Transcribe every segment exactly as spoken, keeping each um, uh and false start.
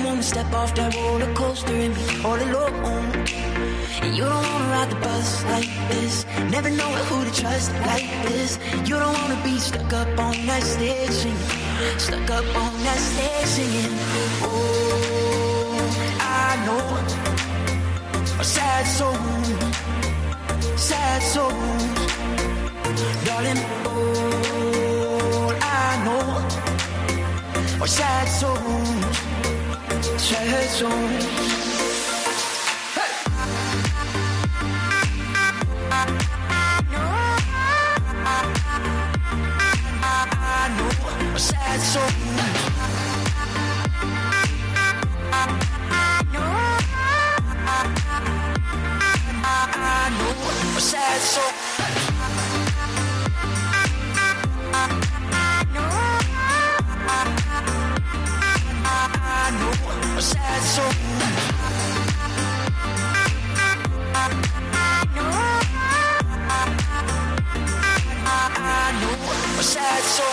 wanna step off that roller coaster and be all alone. And you don't wanna ride the bus like this, never know who to trust like this. You don't wanna be stuck up on that stage singing, stuck up on that stage singing. Oh, I know a sad soul, sad soul, darling. Oh, I know a sad soul, sad soul. Sad soul. I know a sad soul. I know a sad soul. I know a sad soul.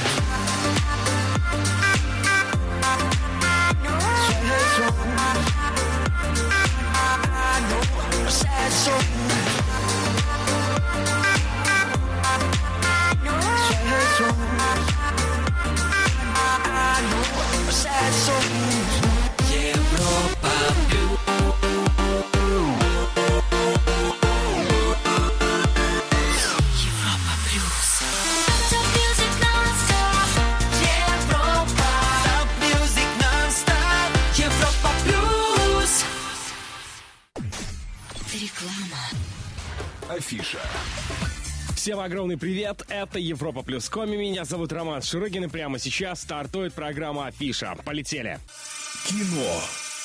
Афиша. Всем огромный привет, это Европа Плюс Коми, меня зовут Роман Шурыгин, и прямо сейчас стартует программа Афиша. Полетели. Кино.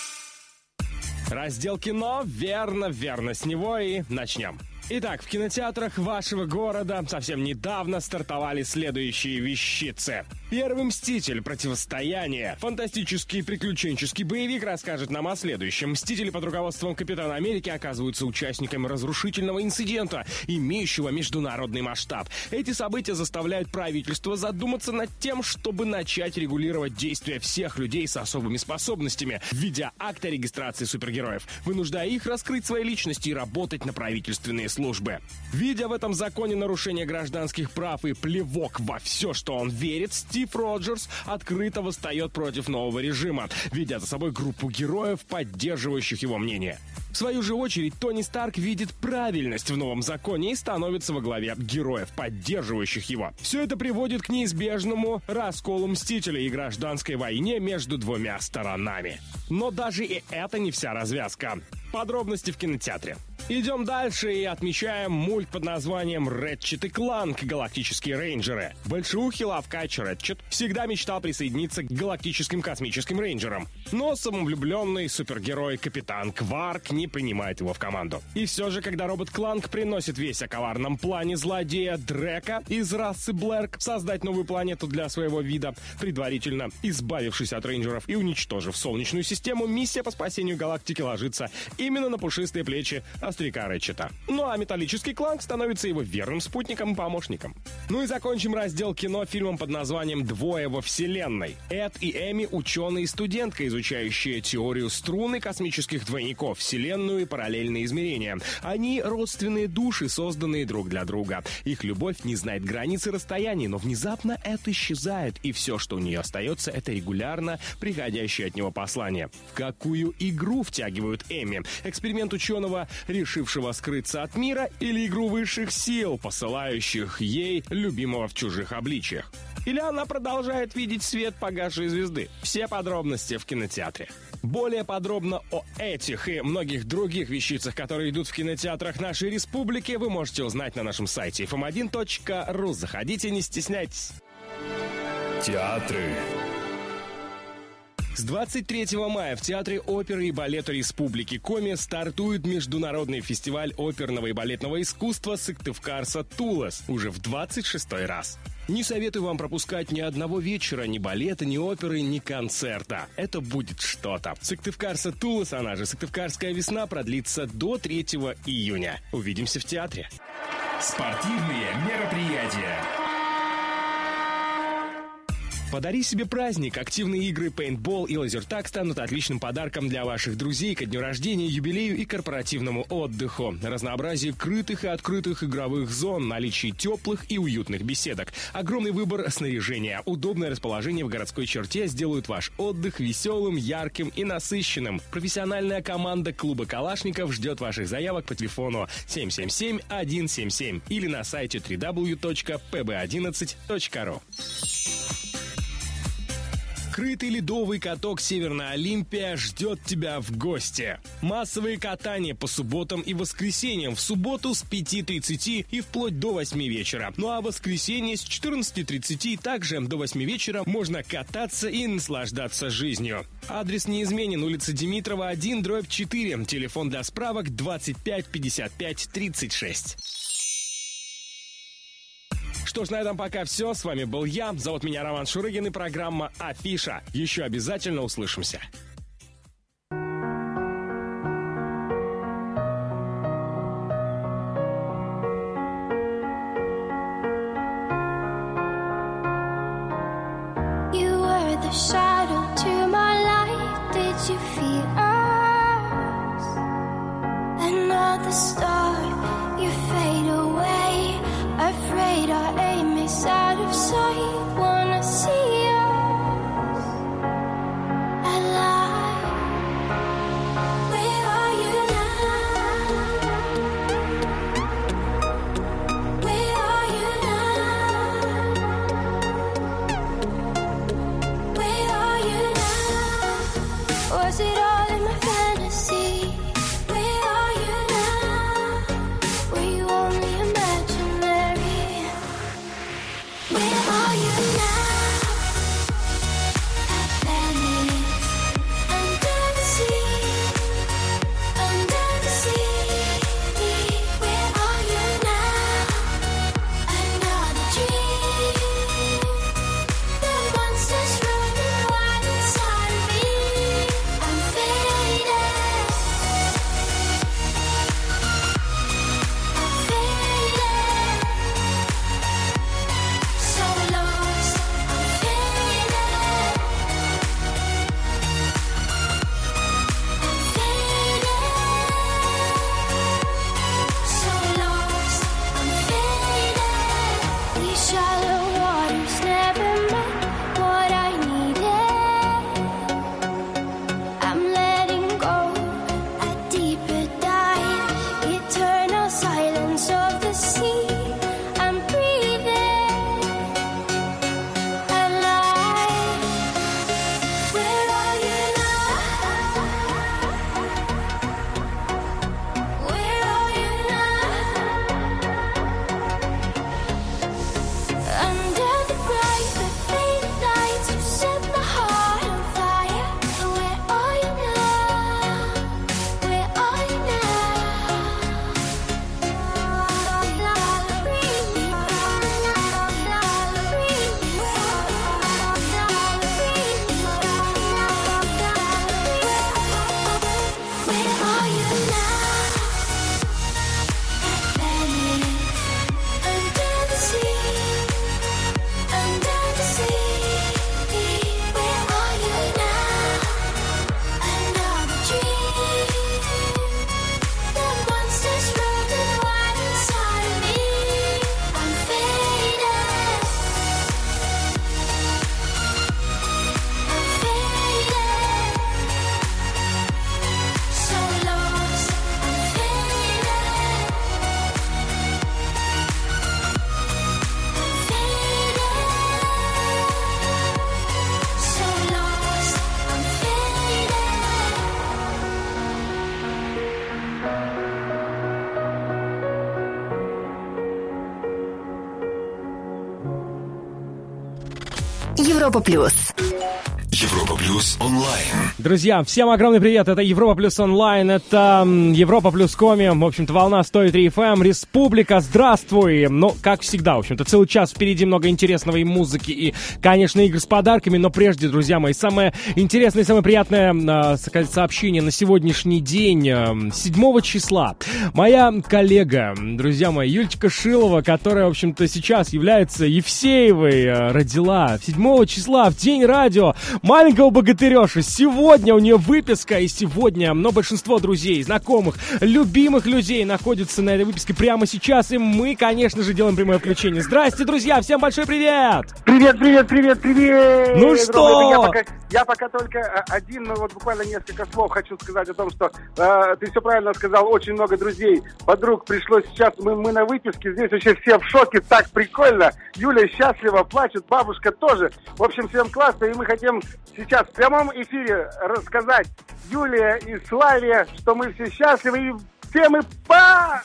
Раздел кино, верно, верно, с него и начнем. Итак, в кинотеатрах вашего города совсем недавно стартовали следующие вещицы. Первый «Мститель. Противостояние». Фантастический приключенческий боевик расскажет нам о следующем. Мстители под руководством Капитана Америки оказываются участниками разрушительного инцидента, имеющего международный масштаб. Эти события заставляют правительство задуматься над тем, чтобы начать регулировать действия всех людей с особыми способностями, введя акт о регистрации супергероев, вынуждая их раскрыть свои личности и работать на правительственные службы. Видя в этом законе нарушение гражданских прав и плевок во все, что он верит, Стив Роджерс открыто восстает против нового режима, ведя за собой группу героев, поддерживающих его мнение. В свою же очередь, Тони Старк видит правильность в новом законе и становится во главе героев, поддерживающих его. Все это приводит к неизбежному расколу Мстителей и гражданской войне между двумя сторонами. Но даже и это не вся развязка. Подробности в кинотеатре. Идем дальше и отмечаем мульт под названием «Рэтчет и Кланк. Галактические рейнджеры». Большеухий лавкач Рэтчет всегда мечтал присоединиться к галактическим космическим рейнджерам. Но самовлюбленный супергерой Капитан Кварк не принимает его в команду. И все же, когда робот Кланк приносит весть о коварном плане злодея Дрека из расы Блэрк создать новую планету для своего вида, предварительно избавившись от рейнджеров и уничтожив Солнечную систему, миссия по спасению галактики ложится именно на пушистые плечи остряка Рэтчета. Ну а металлический Кланк становится его верным спутником и помощником. Ну и закончим раздел кино фильмом под названием «Двое во вселенной». Эд и Эми — ученые и студентка, изучающие теорию струн и космических двойников, вселенную и параллельные измерения. Они — родственные души, созданные друг для друга. Их любовь не знает границ и расстояний, но внезапно Эд исчезает, и все, что у нее остается, это регулярно приходящее от него послание. В какую игру втягивают Эми? Эксперимент ученого, решившего скрыться от мира, или игру высших сил, посылающих ей любимого в чужих обличиях? Или она продолжает видеть свет погасшей звезды? Все подробности в кинотеатре. Более подробно о этих и многих других вещицах, которые идут в кинотеатрах нашей республики, вы можете узнать на нашем сайте эф эм один точка ру. Заходите, не стесняйтесь. Театры. С двадцать третьего мая в Театре оперы и балета Республики Коми стартует международный фестиваль оперного и балетного искусства «Сыктывкарса Тулас» уже в двадцать шестой раз. Не советую вам пропускать ни одного вечера, ни балета, ни оперы, ни концерта. Это будет что-то. Сыктывкарса Тулас, она же Сыктывкарская весна, продлится до третьего июня. Увидимся в театре. Спортивные мероприятия. Подари себе праздник. Активные игры пейнтбол и лазертаг станут отличным подарком для ваших друзей ко дню рождения, юбилею и корпоративному отдыху. Разнообразие крытых и открытых игровых зон, наличие теплых и уютных беседок, огромный выбор снаряжения, удобное расположение в городской черте сделают ваш отдых веселым, ярким и насыщенным. Профессиональная команда клуба «Калашников» ждет ваших заявок по телефону семь семь семь один семь семь или на сайте дабл ю дабл ю дабл ю точка пэ бэ одиннадцать точка ру. Крытый ледовый каток «Северная Олимпия» ждет тебя в гости. Массовые катания по субботам и воскресеньям. В субботу с пяти тридцати и вплоть до восьми вечера. Ну а в воскресенье с четырнадцати тридцати также до восьми вечера можно кататься и наслаждаться жизнью. Адрес неизменен. Улица Димитрова, один, дробь четыре. Телефон для справок двадцать пять пятьдесят пять тридцать шесть. Что ж, на этом пока все. С вами был я. Зовут меня Роман Шурыгин и программа «Афиша». Еще обязательно услышимся. You were the shadow to my light. Did you feel us? Another star, you fade away. Afraid our aim is out of sight. Wanna see us alive. Where are you now? Where are you now? Where are you now? Was it all in my fantasy? Where are you now? Were you only imaginary? Where are you now? At Venice, under the sea, under the sea. Where are you now? Another dream. The monsters running wild inside of me. I'm faded. I'm faded. So lost, I'm faded. I'm faded. So lost, I'm faded. These shallow waters never met what I needed. I'm letting go a deeper dive. Eternal silence of the sea. I'm breathing alive. Where are you now? Where are you now? Under the bright but faded lights, you set my heart on fire. Where are you now? Where are you Where are you now? At Venice, under the sea, under the sea. Where are you now? Another dream. The monsters running wild inside of me. I'm faded. I'm faded. So lost, I'm faded. I'm faded. So lost, I'm faded. Европа плюс. Европа Плюс онлайн. Друзья, всем огромный привет. Это Европа Плюс онлайн. Это Европа Плюс Коми. В общем-то, волна сто три эф эм. Республика, здравствуй. Ну, как всегда, в общем-то, целый час впереди, много интересного и музыки, и, конечно, игр с подарками. Но прежде, друзья мои, самое интересное и самое приятное сообщение на сегодняшний день, седьмого числа. Моя коллега, друзья мои, Юлечка Шилова, которая, в общем-то, сейчас является Евсеевой, родила седьмого числа, в день радио, маленького богатыреша. Сегодня у нее выписка, и сегодня, но большинство друзей, знакомых, любимых людей находятся на этой выписке прямо сейчас, и мы, конечно же, делаем прямое включение. Здрасте, друзья, всем большой привет! Привет, привет, привет, привет! Ну что? Я пока, я пока только один, ну вот буквально несколько слов хочу сказать о том, что э, ты все правильно сказал, очень много друзей, подруг пришло сейчас, мы, мы на выписке, здесь вообще все в шоке, так прикольно, Юля счастлива, плачет, бабушка тоже, в общем, всем классно, и мы хотим сейчас в прямом эфире рассказать Юле и Славе, что мы все счастливы, и все мы по...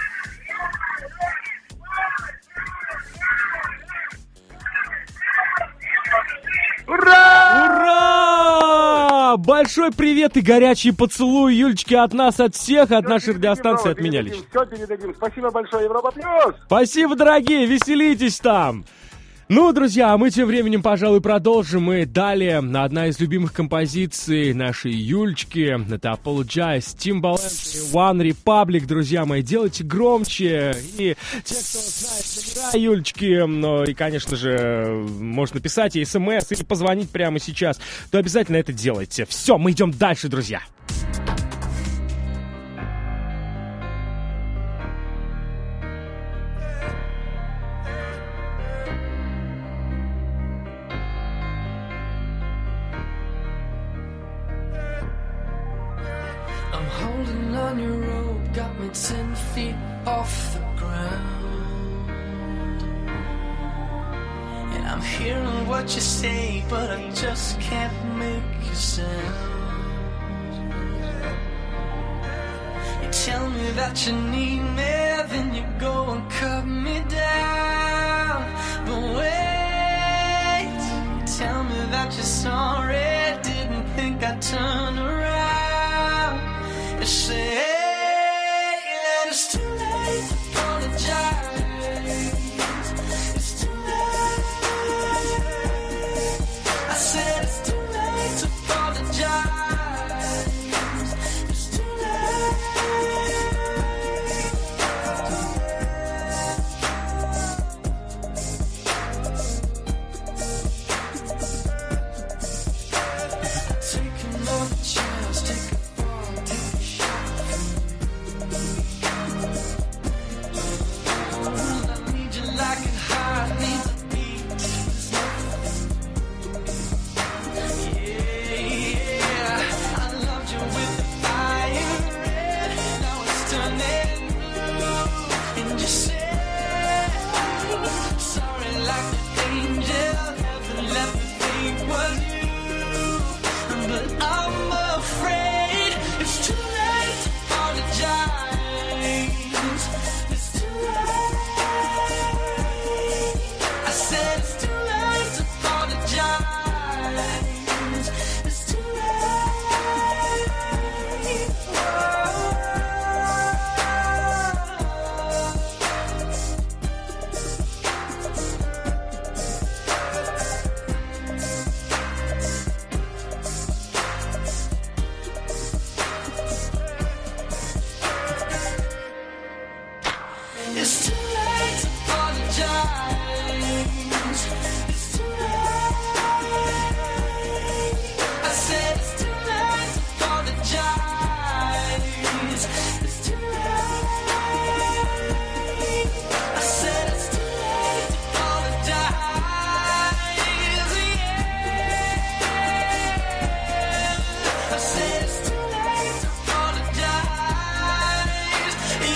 Ура! Ура! Большой привет и горячий поцелуй Юлечке от нас, от всех, от Все нашей радиостанции, от меня передадим, лично. Все передадим. Спасибо большое, Европа Плюс! Спасибо, дорогие, веселитесь там! Ну, друзья, мы тем временем, пожалуй, продолжим. И далее одна из любимых композиций нашей Юлечки. Это Apologize, Timbaland и One Republic, друзья мои. Делайте громче. И те, кто знает номера Юлечки, ну, и, конечно же, можно писать ей смс или позвонить прямо сейчас, то обязательно это делайте. Все, мы идем дальше, друзья. Ten feet off the ground, and I'm hearing what you say, but I just can't make you sound. You tell me that you need me, then you go and cut me down. But wait, you tell me that you're sorry, didn't think I'd turn around. You say it's too late to apologize. It's too late. I said it's too late to apologize. It's too late. Take another chance, take a fall, take a shot. Like a heart needs a beat. Yeah, yeah. I loved you with the fire red. Now it's turning blue. And you said sorry like the angel. Heaven let me think was you. But I'm afraid it's too late to apologize. It's too late. I said it's too late to apologize. It's too late. It's too late to apologize. It's too late. I said it's too late to apologize. It's too late. I said it's too late to apologize. Yeah. I said it's too late to apologize.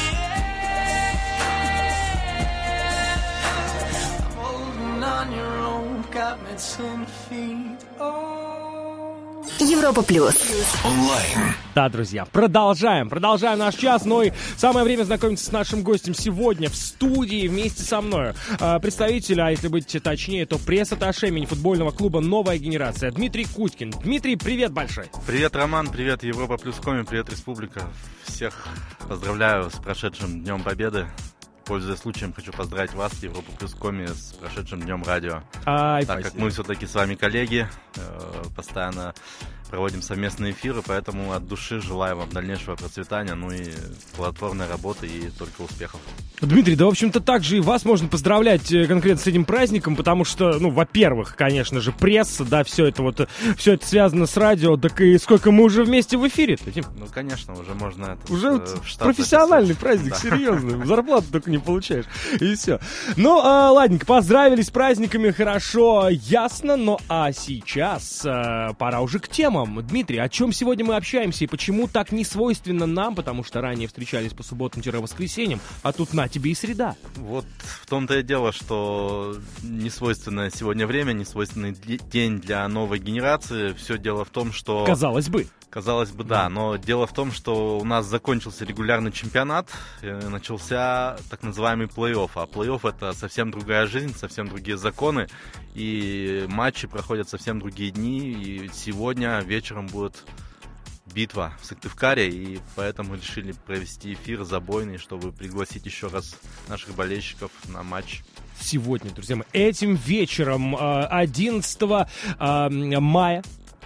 Yeah. On your own, got me ten feet. Oh. Европа плюс. Онлайн. Да, друзья, продолжаем, продолжаем наш час, но и самое время знакомиться с нашим гостем сегодня в студии вместе со мной. Представитель, а если быть точнее, то пресс-атташе мини-футбольного клуба «Новая генерация» Дмитрий Кутькин. Дмитрий, привет большой. Привет, Роман, привет, Европа плюс коми, привет, Республика. Всех поздравляю с прошедшим Днем Победы. Пользуясь случаем, хочу поздравить вас, Европа плюс коми, с прошедшим Днем Радио. Ай, так спасибо. как мы все-таки с вами коллеги, постоянно проводим совместные эфиры, поэтому от души желаю вам дальнейшего процветания, ну и плодотворной работы и только успехов. Дмитрий, да, в общем-то, также и вас можно поздравлять конкретно с этим праздником, потому что, ну, во-первых, конечно же, пресса, да, все это вот, все это связано с радио, так и сколько мы уже вместе в эфире-то? Ну, конечно, уже можно... Это, уже э, вот в штат профессиональный записать. праздник, Да. серьезно, зарплату только не получаешь, и все. Ну, а, ладненько, поздравились с праздниками, хорошо, ясно, ну, а сейчас а, пора уже к темам. Дмитрий, о чем сегодня мы общаемся и почему так не свойственно нам, потому что ранее встречались по субботам-воскресеньям, а тут на тебе и среда. Вот в том-то и дело, что не свойственное сегодня время, не свойственный день для новой генерации. Все дело в том, что... Казалось бы. Казалось бы, да, но дело в том, что у нас закончился регулярный чемпионат, начался так называемый плей-офф, а плей-офф — это совсем другая жизнь, совсем другие законы, и матчи проходят совсем другие дни, и сегодня вечером будет битва в Сыктывкаре, и поэтому решили провести эфир забойный, чтобы пригласить еще раз наших болельщиков на матч. Сегодня, друзья мои, этим вечером, одиннадцатого мая,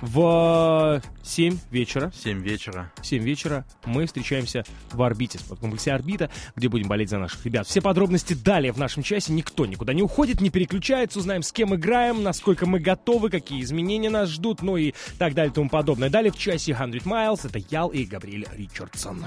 в семь вечера. семь вечера. семь вечера мы встречаемся в «Орбите», в комплексе «Орбита», где будем болеть за наших ребят. Все подробности далее в нашем часе. Никто никуда не уходит, не переключается. Узнаем, с кем играем, насколько мы готовы, какие изменения нас ждут, ну и так далее и тому подобное. Далее в часе сто Miles. Это Ял и Габриэль Ричардсон.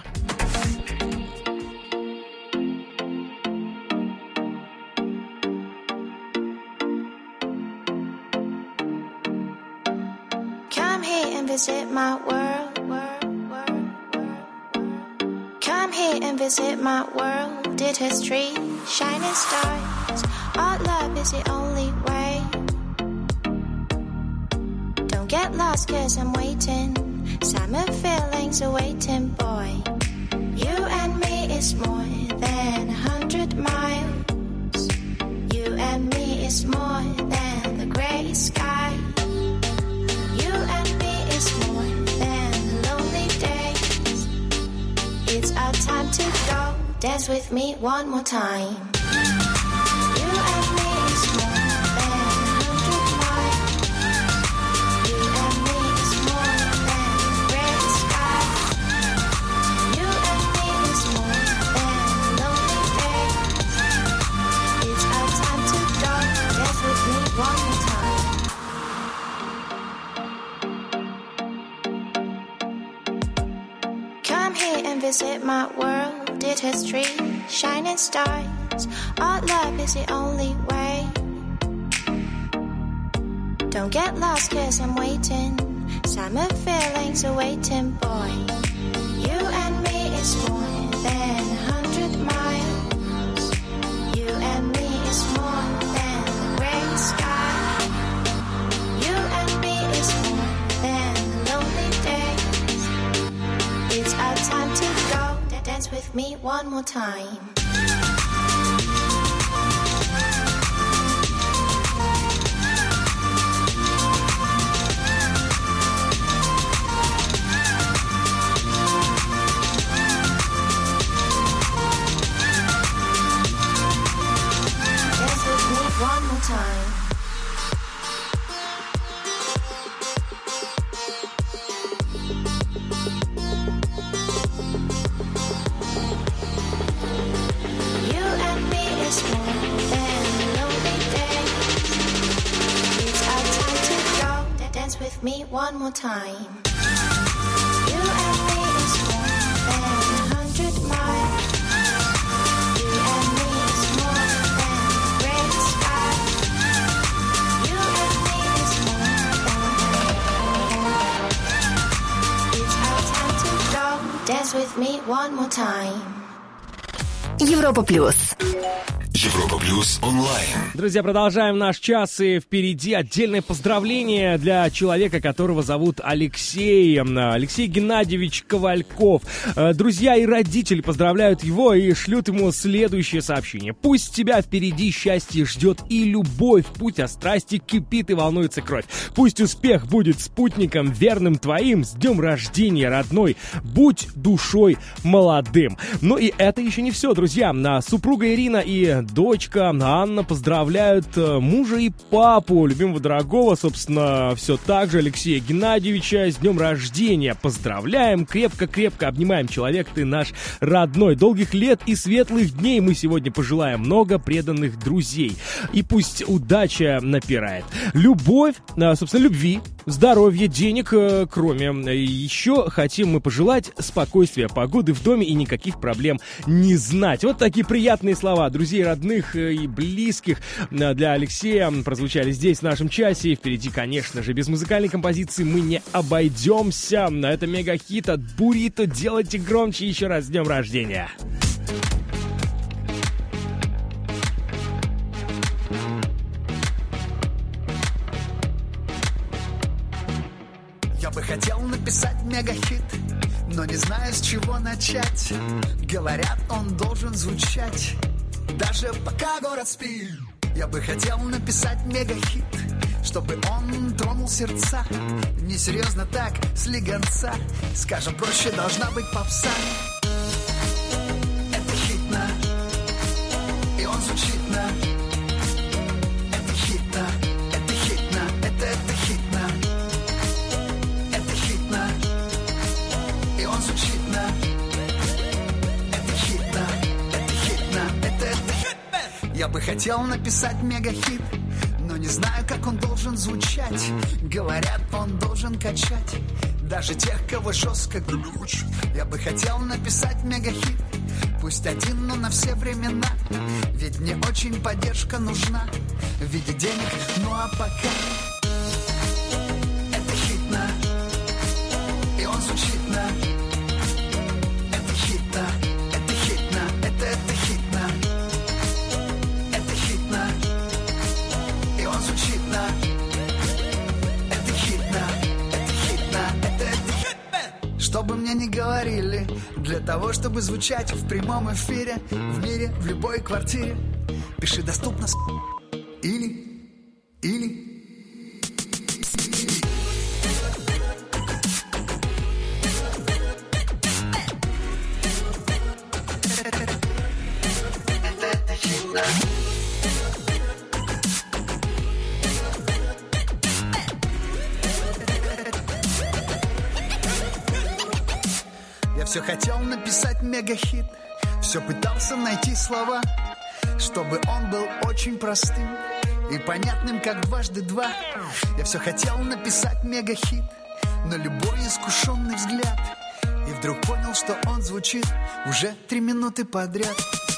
Visit my world, world, world, world. Come here and visit my world. Did history, shining stars. Our love is the only way. Don't get lost, cause I'm waiting. Summer feelings are waiting, boy. You and me is more than a hundred miles. You and me is more than the gray sky. You and me is more than lonely days. It's our time to go. Dance with me one more time. You and me is more than a hundred miles. You and me is more than the gray sky. You and me is more than lonely days. It's our time to go. Dance with me one more time. Visit my world, did history, shining stars. Our love is the only way. Don't get lost, cause I'm waiting. Summer feelings are waiting, boy. You and me is more than a hundred miles. You and me is more than the gray sky. You and me is more than the lonely days. It's our time to go. Dance with me one more time. Dance with me one more time. With me one more time. You and me is more than a hundred miles. You and me is more than the gray sky. You and me is more than. It's our time to go. Dance with me one more time. Европа плюс. Европа Плюс онлайн. Друзья, продолжаем наш час, и впереди отдельное поздравление для человека, которого зовут Алексей, Алексей Геннадьевич Ковальков. Друзья и родители поздравляют его и шлют ему следующее сообщение. Пусть тебя впереди счастье ждет и любовь, путь о страсти кипит и волнуется кровь. Пусть успех будет спутником верным твоим, с днем рождения, родной, будь душой молодым. Ну и это еще не все, друзья. Супруга Ирина и дочка Анна поздравляют мужа и папу, любимого дорогого, собственно, все так же Алексея Геннадьевича с днем рождения. Поздравляем, крепко-крепко обнимаем, человек ты наш родной. Долгих лет и светлых дней мы сегодня пожелаем, много преданных друзей. И пусть удача напирает. Любовь, собственно, любви, здоровья, денег, кроме. Еще хотим мы пожелать спокойствия, погоды в доме и никаких проблем не знать. Вот такие приятные слова друзей, родных и близких для Алексея прозвучали здесь, в нашем часе. И впереди, конечно же, без музыкальной композиции мы не обойдемся. Это мега-хит от Бурито. Делайте громче. Еще раз с днем рождения. Я бы хотел написать мега-хит, но не знаю, с чего начать. Говорят, он должен звучать даже пока город спит. Я бы хотел написать мега-хит, чтобы он тронул сердца. Несерьезно так, слегонца. Скажем проще, должна быть попса. Это хитно, и он звучит на. Это хитно, это хитно, это, это хитно. Это хитно, и он звучит на. Это хитно, это хитно, это, это хитно. Я бы хотел написать мега-хит, но не знаю, как он должен звучать. Говорят, он должен качать даже тех, кого жестко глючит. Я бы хотел написать мега-хит, пусть один, но на все времена. Ведь мне очень поддержка нужна в виде денег, ну а пока. Это хитно, и он звучит на. Это хитно, это хитно, это, это хитно. Это хитно, и он звучит на. Это хитно, это хитно, это, это хитно. Что бы мне ни говорили, для того, чтобы звучать в прямом эфире, в мире, в любой квартире, пиши доступно с... или, или. Я все хотел написать мега-хит, все пытался найти слова, чтобы он был очень простым и понятным, как дважды два. Я все хотел написать мега-хит, но любой искушенный взгляд, и вдруг понял, что он звучит уже три минуты подряд.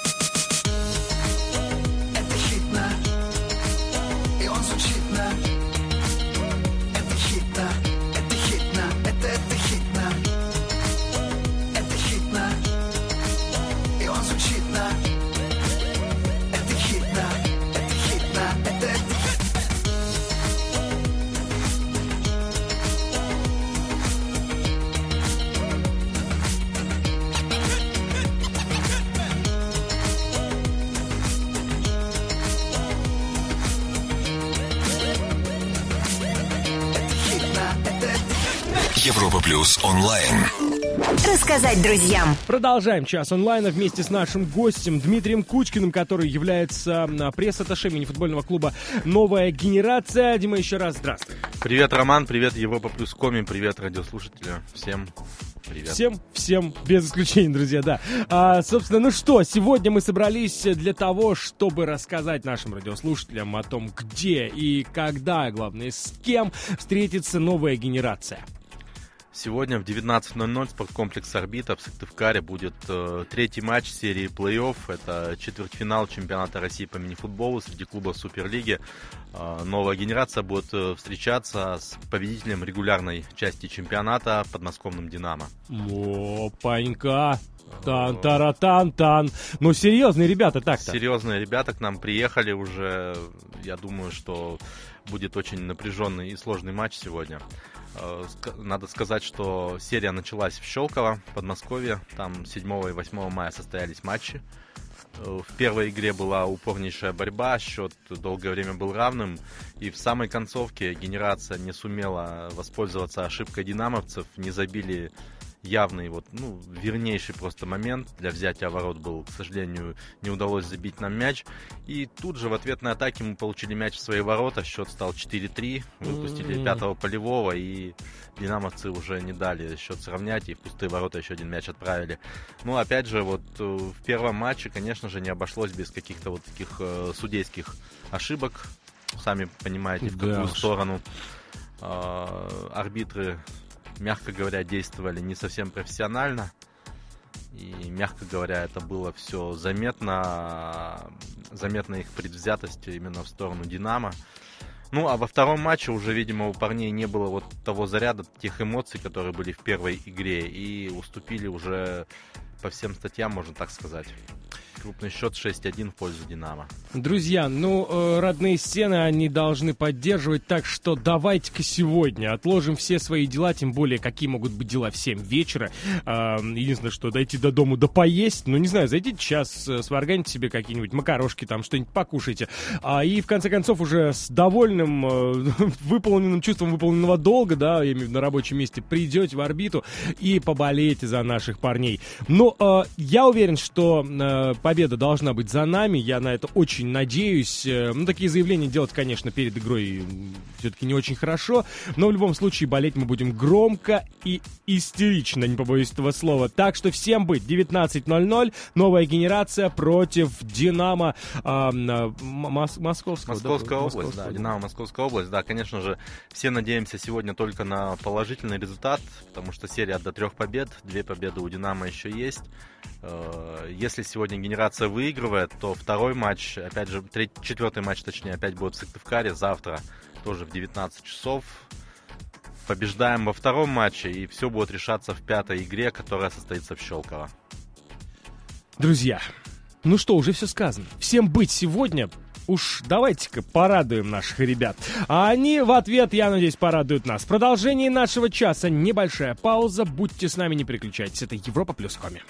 Это хитно, и он звучит на. Это хитно, это хитно, это, это хитно. Это хитно, и он звучит на. Это хитно, это хитно, это, это Европа Плюс онлайн. Рассказать друзьям. Продолжаем час онлайна вместе с нашим гостем Дмитрием Кучкиным, который является пресс-атташе мини-футбольного клуба «Новая генерация». Дима, еще раз здравствуй. Привет, Роман, привет, Европа Плюс Коми, привет, радиослушатели. Всем привет. Всем, всем, без исключения, друзья, да. А, собственно, ну что, сегодня мы собрались для того, чтобы рассказать нашим радиослушателям о том, где и когда, главное, с кем встретится новая генерация. Сегодня в девятнадцать ноль ноль спорткомплекс «Орбита» в Сыктывкаре будет э, третий матч серии плей-офф. Это четвертьфинал чемпионата России по мини-футболу среди клубов Суперлиги. Э, новая генерация будет э, встречаться с победителем регулярной части чемпионата, подмосковным «Динамо». Опанька! Тан-тара-тан-тан. Ну, серьезные ребята так-то. Серьезные ребята к нам приехали уже. Я думаю, что будет очень напряженный и сложный матч сегодня. Надо сказать, что серия началась в Щелково, Подмосковье. Там седьмого и восьмого мая состоялись матчи. В первой игре была упорнейшая борьба, счет долгое время был равным. И в самой концовке генерация не сумела воспользоваться ошибкой динамовцев. Не забили явный, вот, ну, вернейший просто момент для взятия ворот был. К сожалению, не удалось забить нам мяч. И тут же в ответной атаке мы получили мяч в свои ворота. Счет стал четыре три. Выпустили mm-hmm. пятого полевого. И динамовцы уже не дали счет сравнять. И в пустые ворота еще один мяч отправили. Ну, опять же, вот в первом матче, конечно же, не обошлось без каких-то вот таких э, судейских ошибок. Сами понимаете, в какую да. сторону э, арбитры, мягко говоря, действовали не совсем профессионально. И, мягко говоря, это было все заметно. Заметна их предвзятость именно в сторону «Динамо». Ну, а во втором матче уже, видимо, у парней не было вот того заряда, тех эмоций, которые были в первой игре. И уступили уже по всем статьям, можно так сказать. Крупный счет шесть один в пользу «Динамо». Друзья, ну, э, родные стены они должны поддерживать, так что давайте-ка сегодня отложим все свои дела, тем более, какие могут быть дела в семь вечера. Э, единственное, что дойти до дому да поесть, ну, не знаю, зайдите сейчас, э, сварганите себе какие-нибудь макарошки, там, что-нибудь покушайте. А, и, в конце концов, уже с довольным, э, выполненным чувством выполненного долга, да, я имею в виду на рабочем месте, придете в «Орбиту» и поболеете за наших парней. Но э, я уверен, что э, победа должна быть за нами, я на это очень надеюсь. Ну, такие заявления делать, конечно, перед игрой все-таки не очень хорошо, но в любом случае болеть мы будем громко и истерично, не побоюсь этого слова. Так что всем быть, девятнадцать ноль ноль, новая генерация против «Динамо» а, Мос- Московского. Московская да, область, Московская. да, «Динамо» Московская область, да, конечно же, все надеемся сегодня только на положительный результат, потому что серия до трех побед, две победы у «Динамо» еще есть. Если сегодня генерация выигрывает, то второй матч, опять же, третий, четвертый матч, точнее, опять будет в Сыктывкаре завтра, тоже в девятнадцать часов. Побеждаем во втором матче, и все будет решаться в пятой игре, которая состоится в Щелково. Друзья, ну что, уже все сказано. Всем быть сегодня. Уж давайте-ка порадуем наших ребят. А они в ответ, я надеюсь, порадуют нас. В продолжении нашего часа небольшая пауза. Будьте с нами, не переключайтесь. Это Европа плюс коми.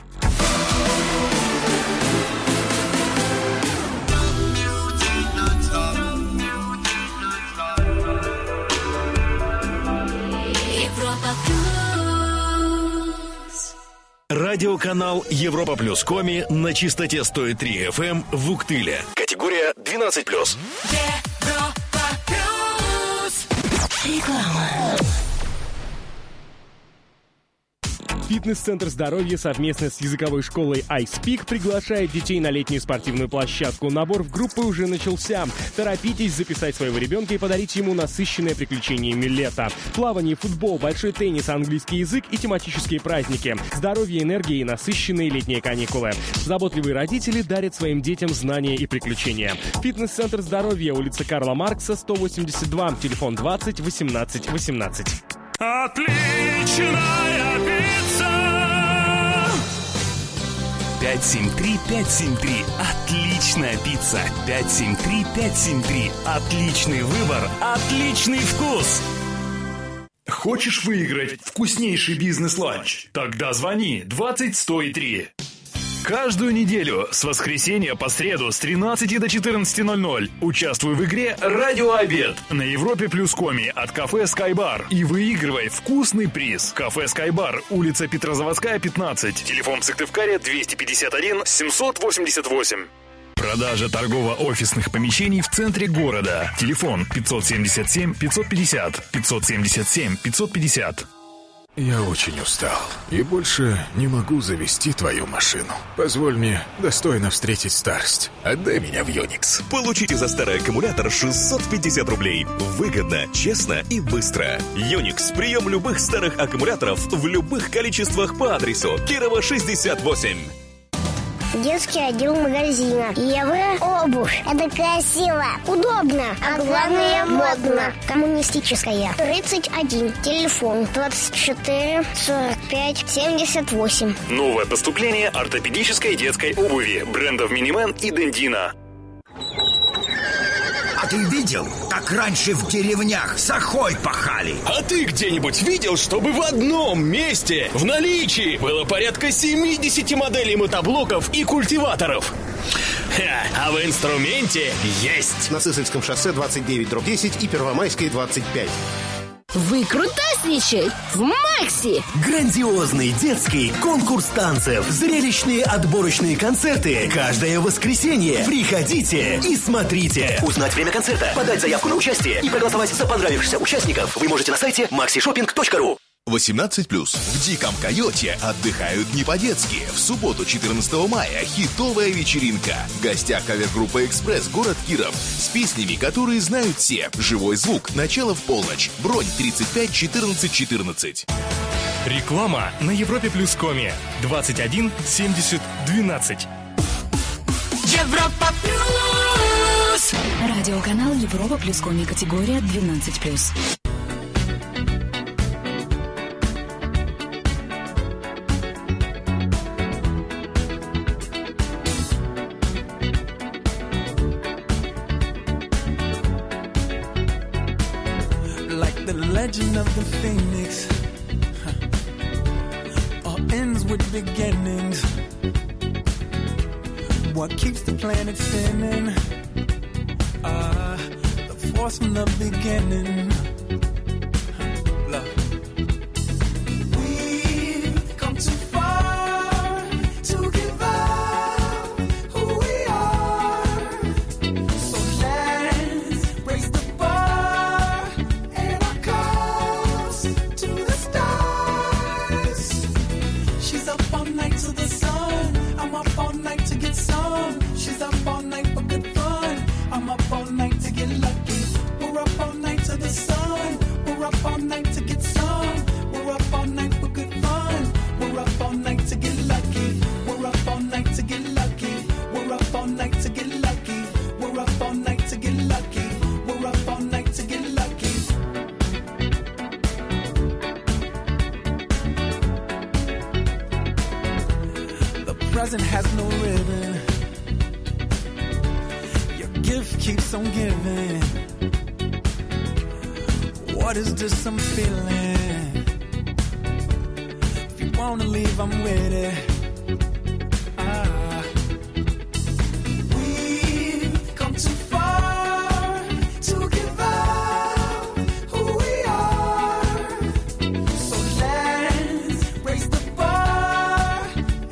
Радиоканал Европа плюс коми на частоте сто три эф эм в Уктыле. Категория двенадцать плюс. Реклама. Фитнес-центр здоровья совместно с языковой школой iSpeak приглашает детей на летнюю спортивную площадку. Набор в группы уже начался. Торопитесь записать своего ребенка и подарить ему насыщенное приключениями лета. Плавание, футбол, большой теннис, английский язык и тематические праздники. Здоровье, энергия и насыщенные летние каникулы. Заботливые родители дарят своим детям знания и приключения. Фитнес-центр здоровья, улица Карла Маркса, сто восемьдесят два, телефон двадцать восемнадцать восемнадцать. Отличная пицца! пять семь три пять семь три. Отличная пицца. пять семь три пять семь три. Отличный выбор, отличный вкус. Хочешь выиграть вкуснейший бизнес-ланч? Тогда звони двадцать сто три. Каждую неделю с воскресенья по среду с тринадцати до четырнадцати ноль ноль участвуй в игре «Радио Обед» на Европе плюс коми от кафе «Скайбар» и выигрывай вкусный приз. Кафе «Скайбар», улица Петрозаводская, пятнадцать. Телефон в Сыктывкаре двести пятьдесят один семьсот восемьдесят восемь. Продажа торгово-офисных помещений в центре города. Телефон пятьсот семьдесят семь пятьсот пятьдесят, пятьсот семьдесят семь пятьсот пятьдесят. Я очень устал и больше не могу завести твою машину. Позволь мне достойно встретить старость. Отдай меня в Юникс. Получите за старый аккумулятор шестьсот пятьдесят рублей. Выгодно, честно и быстро. Юникс. Прием любых старых аккумуляторов в любых количествах по адресу Кирова шестьдесят восемь. Детский отдел магазина. Ева обувь. Это красиво, удобно, а главное модно. Коммунистическая. тридцать один. Телефон двадцать четыре сорок пять семьдесят восемь. Новое поступление ортопедической детской обуви брендов Минимен и Дендина. А ты видел, как раньше в деревнях с охой пахали? А ты где-нибудь видел, чтобы в одном месте в наличии было порядка семьдесят моделей мотоблоков и культиваторов? Ха, а в инструменте есть. На Сысольском шоссе двадцать девять дробь десять и Первомайской двадцать пять. Вы крутасничай в Макси! Грандиозный детский конкурс танцев, зрелищные отборочные концерты каждое воскресенье. Приходите и смотрите. Узнать время концерта, подать заявку на участие и проголосовать за понравившихся участников вы можете на сайте макси шоппинг точка ру. восемнадцать плюс. В Диком Койоте отдыхают не по-детски. В субботу, четырнадцатого мая, хитовая вечеринка. В гостях кавер-группа «Экспресс», город Киров. С песнями, которые знают все. Живой звук. Начало в полночь. Бронь тридцать пять четырнадцать четырнадцать. Реклама на Европе Плюс Коме. двадцать один семьдесят двенадцать. Европа Плюс. Радиоканал Европа Плюс Коме. Категория двенадцать плюс. The legend of the phoenix, huh, all ends with beginnings. What keeps the planet spinning? Uh, the force from the beginning. Huh, love. We've come too far to give up who we are. So let's raise the bar. To the stars. She's up all night to the sun. I'm up all night to get some. She's up all night for good fun. I'm up all night to get lucky. We're up all night to the sun. We're up all night to get some. We're up all night for good fun. We're up all night to get lucky. We're up all night to get lucky. We're up all night to get lucky. We're up all night to get lucky. We're up all night to get lucky. Present has no ribbon. Your gift keeps on giving. What is this I'm feeling? If you wanna leave, I'm with it. Ah. We've come too far to give up who we are. So let's raise the bar.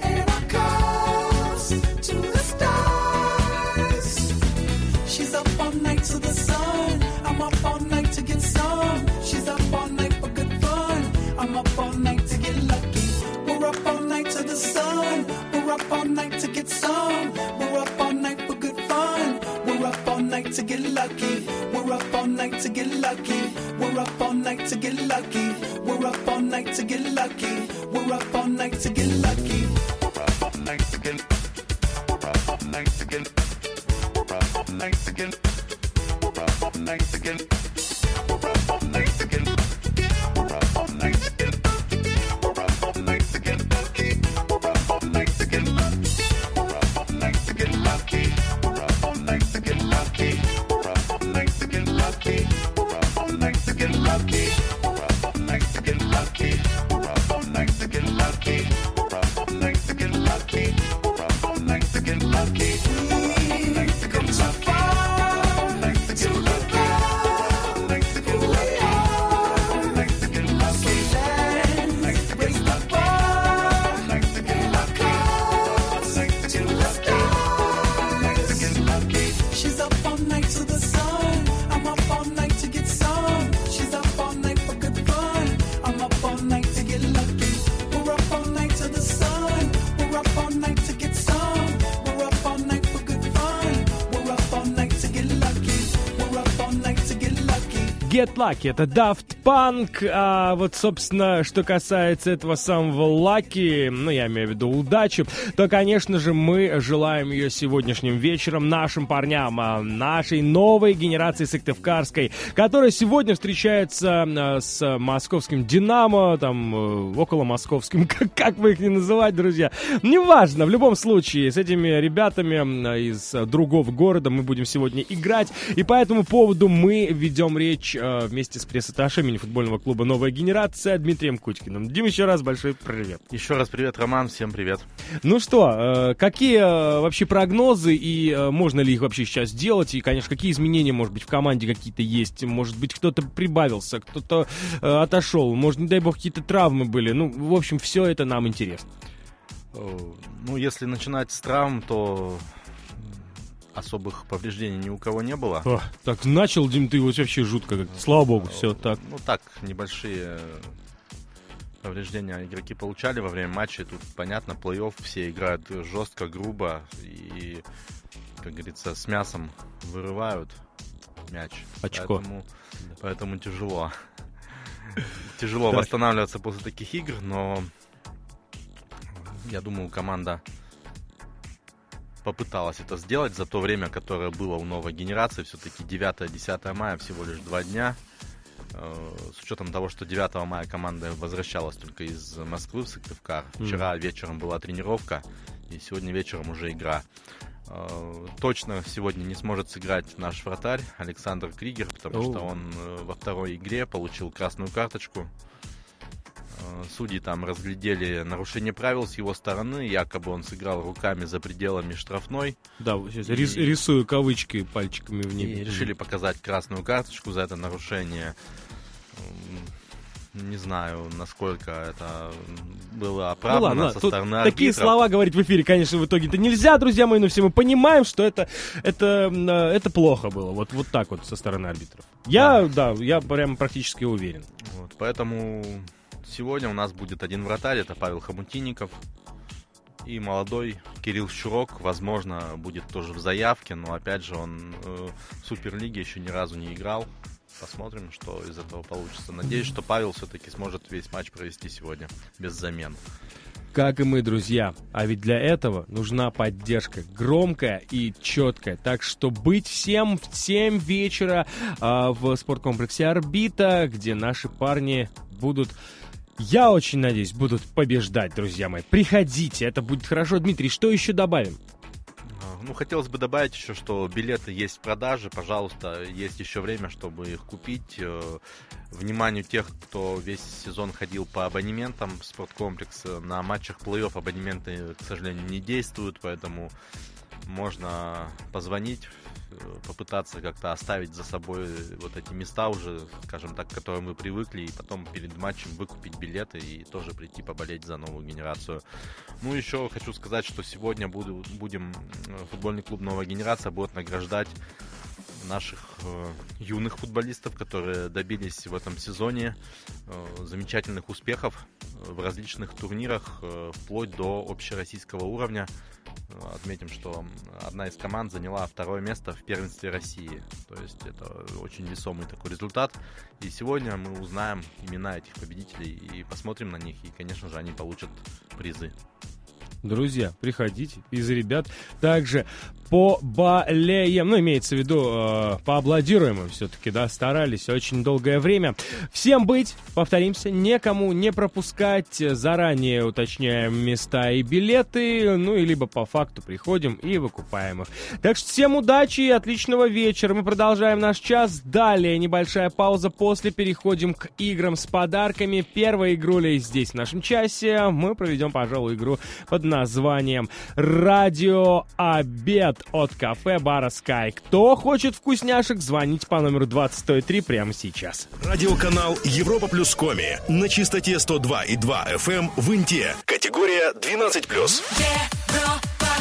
To the stars. She's up all night to the sun. I'm up all night to get some. She's up all night for good fun. I'm up all night to get lucky. We're up all night to the sun. We're up all night to get some. We're up all night for good fun. We're up all night to get lucky. We're up all night to get lucky. We're up all night to get lucky. We're up all night to get lucky. We're up all night to get lucky. We're up all night to get lucky. Nights again, we're up all nights again, we're up all nights again, we're up all nights again, we're up all nights again, we're up all nights again, we're up all nights again, we're up all nights again, lucky, we're up all nights again, lucky, we're up all nights again, lucky, we're up all nights again, lucky, we're up all nights again, lucky, we're up all nights again, lucky, we're up all nights again, lucky, we're up Get Lucky. Это Daft Punk. А вот, собственно, что касается этого самого Lucky, ну, я имею в виду удачи, то, конечно же, мы желаем ее сегодняшним вечером нашим парням, нашей новой генерации сыктывкарской, которая сегодня встречается с московским «Динамо», там, около московским, как, как вы их не называть, друзья. Неважно, в любом случае, с этими ребятами из другого города мы будем сегодня играть, и по этому поводу мы ведем речь э, вместе с пресс-атташе мини-футбольного клуба «Новая генерация» Дмитрием Кутькиным. Дим, еще раз большой привет. Еще раз привет, Роман, всем привет. Ну что, э, какие э, вообще прогнозы, и э, можно ли их вообще сейчас делать, и, конечно, какие изменения, может быть, в команде какие-то есть, может быть, кто-то прибавился, кто-то э, отошел, может, не дай бог, какие-то травмы были, ну, в общем, все это нам интересно. Ну, если начинать с травм, то особых повреждений ни у кого не было. О, так, начал, Дим, ты вообще жутко как-то. Слава богу, все так. Ну, так, небольшие повреждения игроки получали во время матча. Тут, понятно, плей-офф, все играют жестко, грубо и, как говорится, с мясом вырывают мяч. Очко. Поэтому, поэтому тяжело. Тяжело восстанавливаться после таких игр, но я думаю, команда попыталась это сделать за то время, которое было у новой генерации. Все-таки девятое-десятое мая, всего лишь два дня. С учетом того, что девятого мая команда возвращалась только из Москвы в Сыктывкар. Вчера mm. вечером была тренировка, и сегодня вечером уже игра. Точно сегодня не сможет сыграть наш вратарь Александр Кригер, потому oh. что он во второй игре получил красную карточку. Судьи там разглядели нарушение правил с его стороны, якобы он сыграл руками за пределами штрафной. Да, сейчас и... рис, рисую кавычки пальчиками в небе. И решили показать красную карточку за это нарушение. Не знаю, насколько это было оправдано ну, ладно, со стороны арбитров. Такие слова говорить в эфире, конечно, в итоге-то нельзя, друзья мои, но все мы понимаем, что это, это, это плохо было. Вот, вот так вот со стороны арбитров. Я, да, да я прям практически уверен. Вот, поэтому... Сегодня у нас будет один вратарь, это Павел Хомутинников. И молодой Кирилл Щурок, возможно, будет тоже в заявке, но опять же он э, в Суперлиге еще ни разу не играл. Посмотрим, что из этого получится. Надеюсь, что Павел все-таки сможет весь матч провести сегодня без замен. Как и мы, друзья. А ведь для этого нужна поддержка громкая и четкая. Так что быть всем в семь вечера э, в спорткомплексе «Орбита», где наши парни будут... Я очень надеюсь, будут побеждать, друзья мои. Приходите, это будет хорошо. Дмитрий, что еще добавим? Ну, хотелось бы добавить еще, что билеты есть в продаже. Пожалуйста, есть еще время, чтобы их купить. Вниманию тех, кто весь сезон ходил по абонементам в спорткомплекс. На матчах плей-офф абонементы, к сожалению, не действуют, поэтому можно позвонить, попытаться как-то оставить за собой вот эти места уже, скажем так, к которым вы привыкли, и потом перед матчем выкупить билеты и тоже прийти поболеть за новую генерацию. Ну, еще хочу сказать, что сегодня буду, будем, футбольный клуб «Новая генерация» будет награждать наших э, юных футболистов, которые добились в этом сезоне э, замечательных успехов в различных турнирах, э, вплоть до общероссийского уровня. Отметим, что одна из команд заняла второе место в первенстве России. То есть это очень весомый такой результат. И сегодня мы узнаем имена этих победителей и посмотрим на них. И, конечно же, они получат призы. Друзья, приходите, из ребят также поболеем, ну, имеется в виду, э, поаплодируем им все-таки, да, старались очень долгое время. Всем быть, повторимся, никому не пропускать, заранее уточняем места и билеты, ну, и либо по факту приходим и выкупаем их. Так что всем удачи и отличного вечера, мы продолжаем наш час, далее небольшая пауза, после переходим к играм с подарками. Первой игрулей здесь в нашем часе мы проведем, пожалуй, игру под названием «Радио Обед» от кафе-бара Sky. Кто хочет вкусняшек, звоните по номеру двадцать три прямо сейчас. Радиоканал Европа Плюс Коми на частоте сто два и два эф эм в Инте. Категория двенадцать плюс. Европа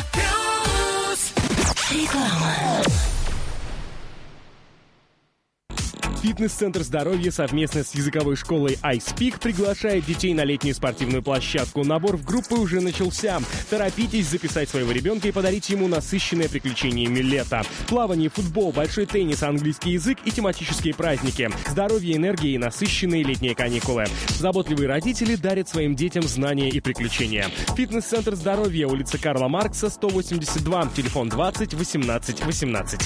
Плюс. Реклама. Фитнес-центр здоровья совместно с языковой школой iSpeak приглашает детей на летнюю спортивную площадку. Набор в группы уже начался. Торопитесь записать своего ребенка и подарить ему насыщенное приключениями лето. Плавание, футбол, большой теннис, английский язык и тематические праздники. Здоровье, энергия и насыщенные летние каникулы. Заботливые родители дарят своим детям знания и приключения. Фитнес-центр здоровья, улица Карла Маркса, сто восемьдесят два, телефон двадцать восемнадцать восемнадцать.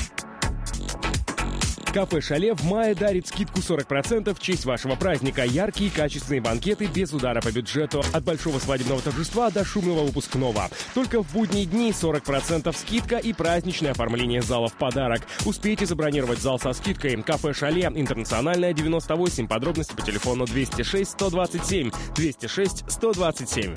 Кафе «Шале» в мае дарит скидку сорок процентов в честь вашего праздника. Яркие и качественные банкеты без удара по бюджету. От большого свадебного торжества до шумного выпускного. Только в будние дни сорок процентов скидка и праздничное оформление зала в подарок. Успейте забронировать зал со скидкой. Кафе «Шале», Интернациональная, девяносто восемь. Подробности по телефону двести шесть сто двадцать семь. двести шесть сто двадцать семь.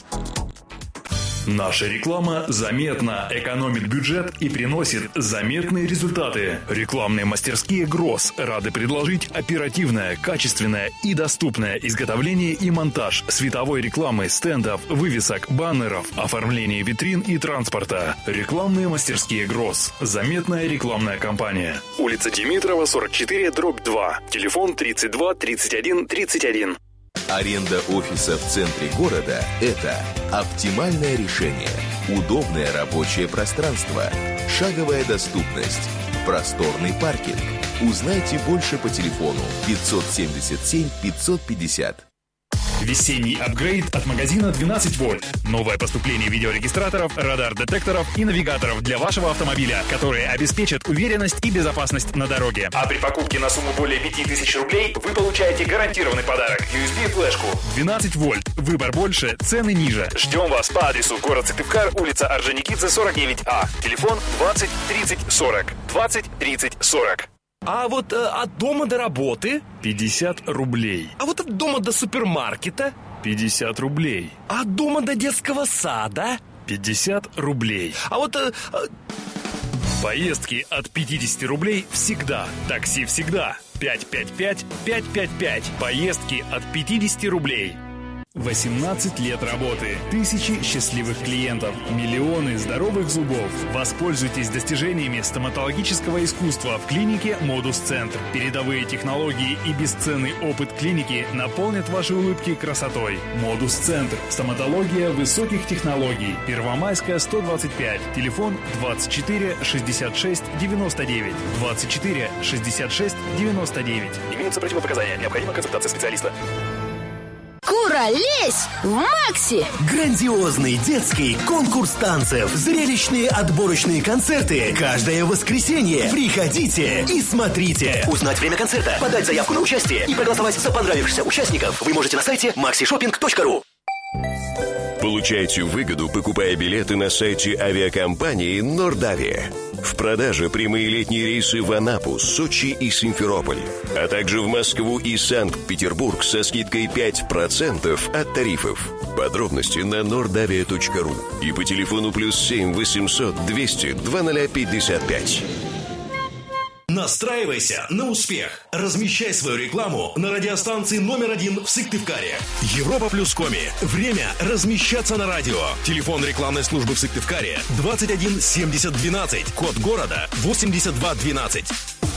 Наша реклама заметно экономит бюджет и приносит заметные результаты. Рекламные мастерские «Гросс» рады предложить оперативное, качественное и доступное изготовление и монтаж световой рекламы, стендов, вывесок, баннеров, оформление витрин и транспорта. Рекламные мастерские «Гросс». Заметная рекламная компания. Улица Димитрова, сорок четыре, дробь два. Телефон тридцать два тридцать один тридцать один. Аренда офиса в центре города – это оптимальное решение. Удобное рабочее пространство, шаговая доступность, просторный паркинг. Узнайте больше по телефону пятьсот семьдесят семь пятьсот пятьдесят. Весенний апгрейд от магазина двенадцать вольт. Новое поступление видеорегистраторов, радар-детекторов и навигаторов для вашего автомобиля, которые обеспечат уверенность и безопасность на дороге. А при покупке на сумму более пяти тысяч рублей вы получаете гарантированный подарок – ю эс би-флешку. двенадцать вольт. Выбор больше, цены ниже. Ждем вас по адресу город Сыктывкар, улица Орджоникидзе, сорок девять А. Телефон двадцать тридцать сорок. двадцать тридцать сорок. А вот э, от дома до работы пятьдесят рублей. А вот от дома до супермаркета пятьдесят рублей. А от дома до детского сада пятьдесят рублей. А вот... Э, э... Поездки от пятьдесят рублей всегда. Такси всегда. пять пять пять пять пять пять. Поездки от пятьдесят рублей. восемнадцать лет работы, тысячи счастливых клиентов, миллионы здоровых зубов. Воспользуйтесь достижениями стоматологического искусства в клинике Модус Центр. Передовые технологии и бесценный опыт клиники наполнят ваши улыбки красотой. Модус Центр. Стоматология высоких технологий. Первомайская, сто двадцать пять. Телефон двадцать четыре шестьдесят шесть девяносто девять. двадцать четыре шестьдесят шесть девяносто девять. Имеются противопоказания. Необходима консультация специалиста. Куролесь в Макси! Грандиозный детский конкурс танцев, зрелищные отборочные концерты. Каждое воскресенье приходите и смотрите. Узнать время концерта, подать заявку на участие и проголосовать за понравившихся участников вы можете на сайте макси шоппинг точка ру. Получайте выгоду, покупая билеты на сайте авиакомпании «Нордавия». В продаже прямые летние рейсы в Анапу, Сочи и Симферополь, а также в Москву и Санкт-Петербург со скидкой пять процентов от тарифов. Подробности на нордавия точка ру и по телефону плюс семь восемьсот двести двадцать пятьдесят пять. Настраивайся на успех. Размещай свою рекламу на радиостанции номер один в Сыктывкаре. Европа плюс коми. Время размещаться на радио. Телефон рекламной службы в Сыктывкаре двадцать один семьдесят двенадцать. Код города восемьдесят два двенадцать.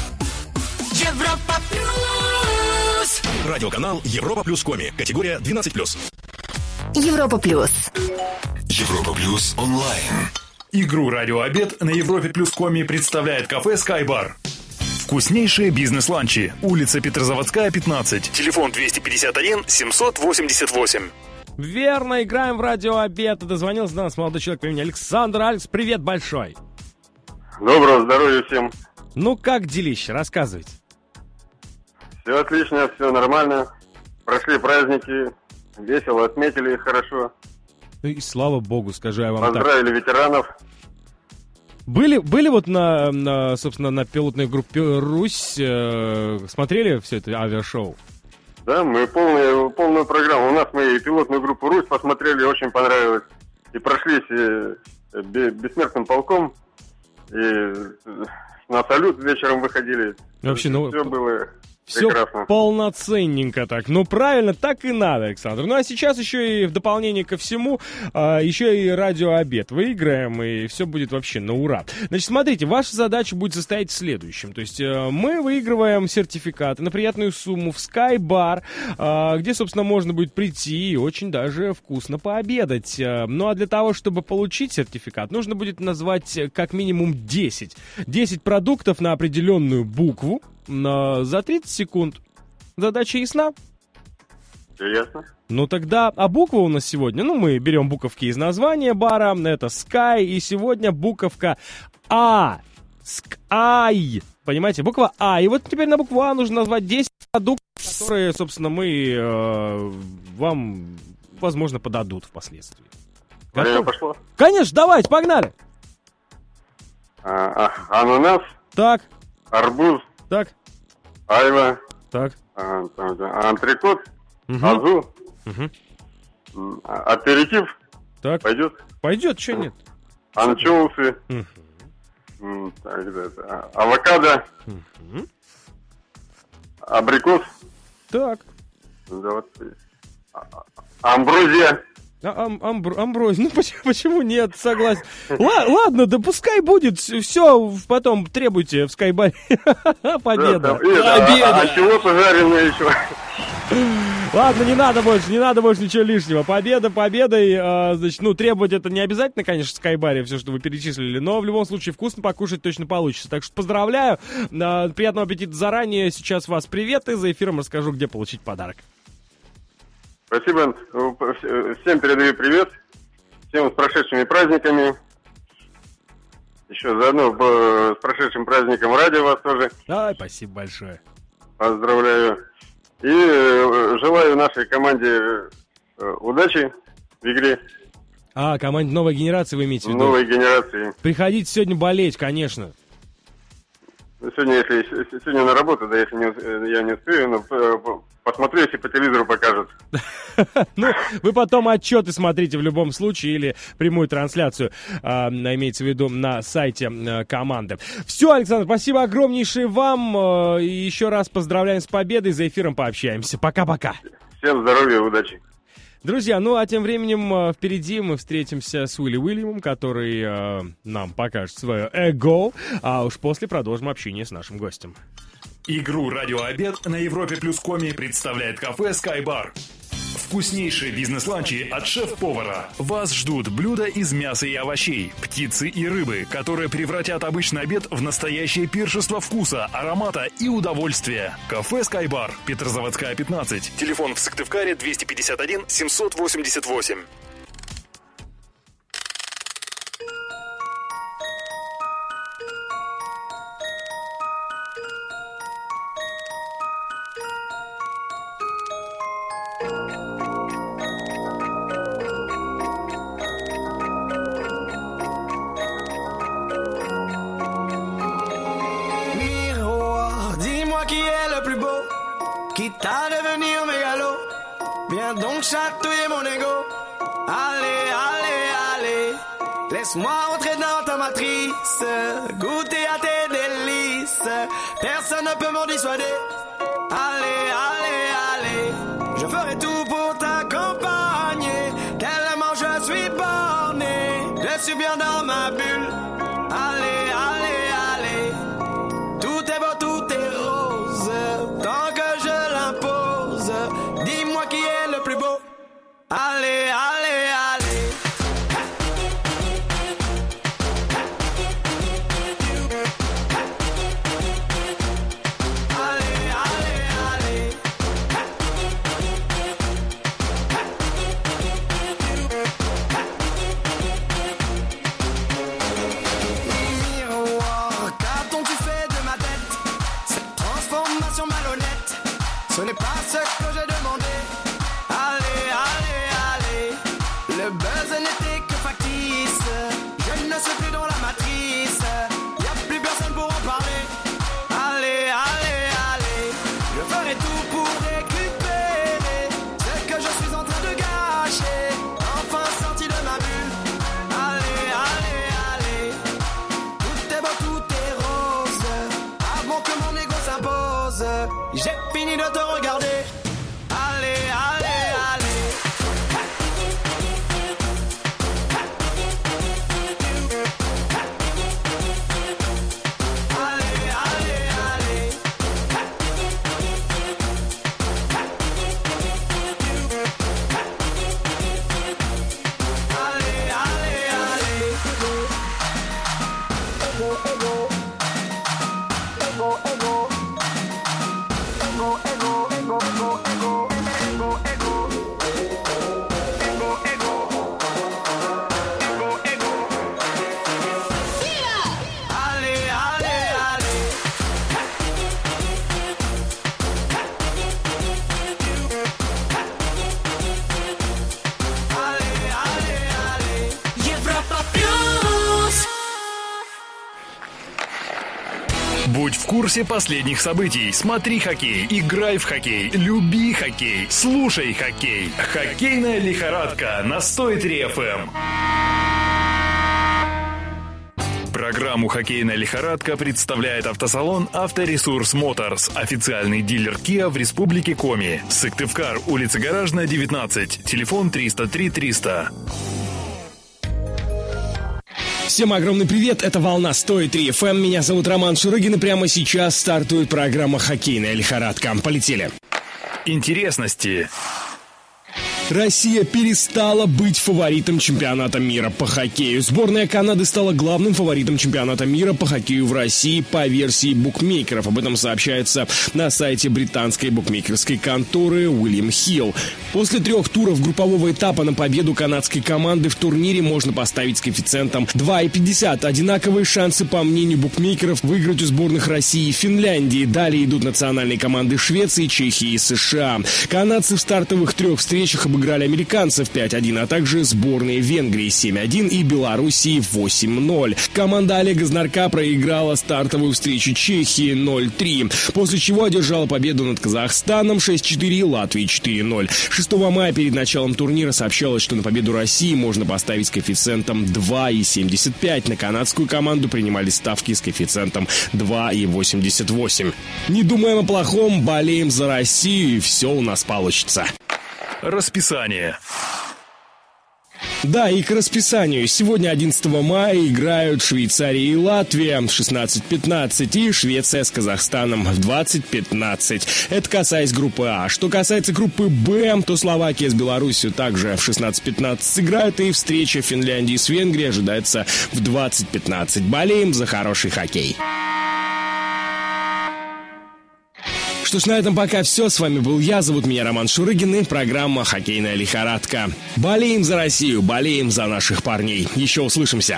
Европа плюс. Радиоканал Европа плюс коми. Категория двенадцать плюс. Европа плюс. Европа плюс онлайн. Игру «Радиообед» на Европе плюс коми представляет кафе «Скайбар». Вкуснейшие бизнес-ланчи. Улица Петрозаводская, пятнадцать. Телефон двести пятьдесят один семьсот восемьдесят восемь. Верно, играем в радиообед. Дозвонился до нас молодой человек по имени Александр. Алекс, привет большой. Доброго здоровья всем. Ну, как делище? Рассказывайте. Все отлично, все нормально. Прошли праздники, весело отметили их хорошо. Ну и слава богу, скажу я вам. Поздравили так. ветеранов. Были, были вот на, на, собственно, на пилотной группе «Русь», э, смотрели все это авиашоу? Да, мы полную, полную программу. У нас мы и пилотную группу «Русь» посмотрели, очень понравилось. И прошлись и, и бессмертным полком, и на салют вечером выходили. Вообще, ну, все было Все Прекрасно. полноценненько так. Ну, правильно, так и надо, Александр. Ну, а сейчас еще и в дополнение ко всему, а, еще и радиообед выиграем, и все будет вообще на ура. Значит, смотрите, ваша задача будет состоять в следующем. То есть э, мы выигрываем сертификаты на приятную сумму в Sky Bar, э, где, собственно, можно будет прийти и очень даже вкусно пообедать. Э, ну, а для того, чтобы получить сертификат, нужно будет назвать как минимум десять. десять продуктов на определенную букву. На, за тридцать секунд. Задача ясна? Все ясно. Ну тогда, а буква у нас сегодня, ну мы берем буковки из названия бара, это Sky, и сегодня буковка А. Sky. Понимаете, буква А. И вот теперь на букву А нужно назвать десять продуктов, которые, собственно, мы э, вам, возможно, подадут впоследствии. Время пошло? Конечно, давайте, погнали. А, а, ананас. Так. Арбуз. Так. Айва. Так. А, там, да, антрикот. Угу. Азу. Угу. А, аперитив. Так. Пойдет? Пойдет, что нет? Анчоусы. Угу. М, так, да, да. Авокадо. Угу. Абрикос. Так. Да, вот. А, амброзия. А, ам, амбр, амброзь, ну почему, почему нет, согласен. Ла, ладно, да пускай будет, все потом требуйте в Скайбаре. Победа. Да, там, и, Победа. А, а чего пожаренное еще? Ладно, не надо больше, не надо больше ничего лишнего. Победа, победой, э, значит, ну, требовать это не обязательно, конечно, в Скайбаре, все, что вы перечислили, но в любом случае вкусно покушать точно получится. Так что поздравляю, э, приятного аппетита заранее, сейчас вас привет, и за эфиром расскажу, где получить подарок. Спасибо. Всем передаю привет. Всем с прошедшими праздниками. Еще заодно с прошедшим праздником радио вас тоже. Ай, спасибо большое. Поздравляю. И желаю нашей команде удачи в игре. А, команде новой генерации вы имеете в виду? Новой генерации. Приходите сегодня болеть, конечно. Сегодня, если сегодня на работу, да, если не, я не успею, но посмотрю, если по телевизору покажут. Ну, вы потом отчеты смотрите в любом случае или прямую трансляцию, а, имеется в виду на сайте а, команды. Все, Александр, спасибо огромнейшее вам. А, и еще раз поздравляем с победой. За эфиром пообщаемся. Пока-пока. Всем здоровья и удачи. Друзья, ну а тем временем э, впереди мы встретимся с Уилли Уильямом, который э, нам покажет свое эго, а уж после продолжим общение с нашим гостем. Игру «Радиообед» на Европе Плюс Коми представляет кафе Sky Bar. Вкуснейшие бизнес-ланчи от шеф-повара. Вас ждут блюда из мяса и овощей, птицы и рыбы, которые превратят обычный обед в настоящее пиршество вкуса, аромата и удовольствия. Кафе Sky Bar, Петрозаводская, пятнадцать. Телефон в Сыктывкаре двести пятьдесят один семьсот восемьдесят восемь. Quitte à devenir mégalo, viens donc chatouiller mon ego. Allez, allez, allez, laisse-moi entrer dans ta matrice, goûter à tes délices, personne ne peut m'en dissuader. Allez, allez, allez, je ferai tout pour t'accompagner, tellement je suis borné, je suis bien dans ma bulle. Allez, allez, allez, tout est beau, tout est rose, tant que je l'impose, dis-moi qui est le plus beau. Allez, allez, allez. Ce n'est pas ce que j'ai demandé. Allez, allez, allez. Le buzz n'était que factice. Je ne suis plus dans la matrice. Y a plus personne pour en parler. Allez, allez, allez. Je ferai tout pour récupérer ce que je suis en train de gâcher. Enfin sorti de ma bulle. Allez, allez, allez. Tout est beau, tout est rose. Avant que mon ego s'impose. j'ai fini de te regarder. Allez, allez, allez. Будь в курсе последних событий. Смотри хоккей, играй в хоккей, люби хоккей, слушай хоккей. Хоккейная лихорадка на сто три эф эм. Программу «Хоккейная лихорадка» представляет автосалон «Авторесурс Моторс», официальный дилер Kia в Республике Коми. Сыктывкар, улица Гаражная, девятнадцать, телефон триста три триста. Всем огромный привет, это «Волна сто три эф эм», меня зовут Роман Шурыгин, и прямо сейчас стартует программа «Хоккейная лихорадка». Полетели. Интересности. Россия перестала быть фаворитом чемпионата мира по хоккею. Сборная Канады стала главным фаворитом чемпионата мира по хоккею в России по версии букмекеров. Об этом сообщается на сайте британской букмекерской конторы Уильям Хилл. После трех туров группового этапа на победу канадской команды в турнире можно поставить с коэффициентом два и пятьдесят. Одинаковые шансы, по мнению букмекеров, выиграть у сборных России и Финляндии. Далее идут национальные команды Швеции, Чехии и США. Канадцы в стартовых трех встречах обыграли американцев пять один, а также сборные Венгрии семь один и Белоруссии восемь ноль. Команда Олега Знарка проиграла стартовую встречу Чехии ноль три, после чего одержала победу над Казахстаном шесть четыре и Латвией четыре ноль. шестого мая перед началом турнира сообщалось, что на победу России можно поставить с коэффициентом два и семьдесят пять. На канадскую команду принимали ставки с коэффициентом два и восемьдесят восемь. Не думаем о плохом, болеем за Россию, и все у нас получится. Расписание. Да, и к расписанию. Сегодня, одиннадцатого мая, играют Швейцария и Латвия в шестнадцать пятнадцать и Швеция с Казахстаном в двадцать пятнадцать. Это касаясь группы А. Что касается группы Б, то Словакия с Беларусью также в шестнадцать пятнадцать сыграют, и встреча Финляндии с Венгрией ожидается в двадцать пятнадцать. Болеем за хороший хоккей. Что ж, на этом пока все. С вами был я, зовут меня Роман Шурыгин, и программа «Хоккейная лихорадка». Болеем за Россию, болеем за наших парней. Еще услышимся.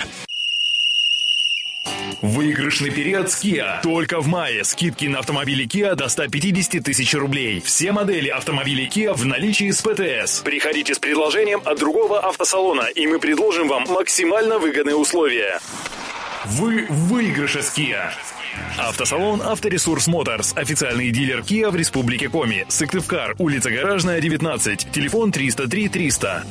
Выигрышный период с Kia. Только в мае. Скидки на автомобили Kia до ста пятидесяти тысяч рублей. Все модели автомобилей Kia в наличии с ПТС. Приходите с предложением от другого автосалона, и мы предложим вам максимально выгодные условия. Вы в выигрыше с Kia. Автосалон «Авторесурс Моторс», официальный дилер Kia в Республике Коми. Сыктывкар, улица Гаражная, девятнадцать, телефон триста три триста.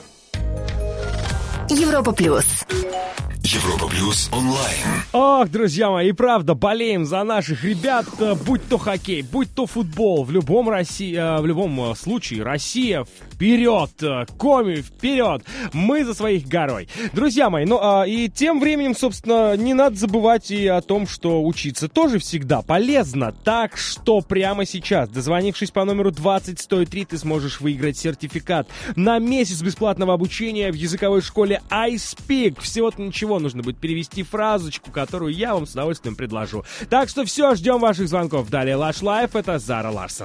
Европа плюс. Европа плюс онлайн. Ох, друзья мои, и правда, болеем за наших ребят, будь то хоккей, будь то футбол. В любом, России, в любом случае, Россия вперед, Коми вперед, мы за своих горой. Друзья мои, ну а, и тем временем, собственно, не надо забывать и о том, что учиться тоже всегда полезно. Так что прямо сейчас, дозвонившись по номеру двадцать сто три, ты сможешь выиграть сертификат на месяц бесплатного обучения в языковой школе iSpeak. Всего-то ничего, нужно будет перевести фразочку, которую я вам с удовольствием предложу. Так что все, ждем ваших звонков. Далее Lush Life, это Зара Ларсон.